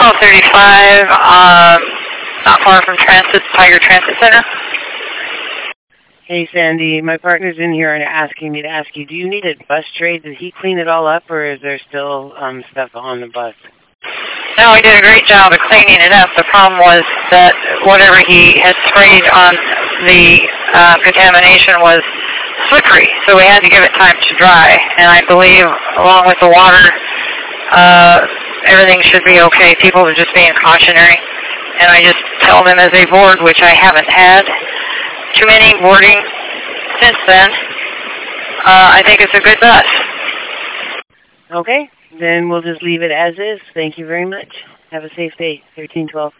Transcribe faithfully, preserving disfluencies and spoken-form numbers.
twelve thirty-five, um, not far from Transit, Tiger Transit Center. Hey, Sandy, my partner's in here and asking me to ask you, do you need a bus tray? Did he clean it all up, or is there still um, stuff on the bus? No, he did a great job of cleaning it up. The problem was that whatever he had sprayed on the uh, contamination was slippery, so we had to give it time to dry. And I believe, along with the water, uh, everything should be okay. People are just being cautionary. And I just tell them as they board, which I haven't had too many boarding since then. Uh, I think it's a good bus. Okay, then we'll just leave it as is. Thank you very much. Have a safe day, thirteen twelve.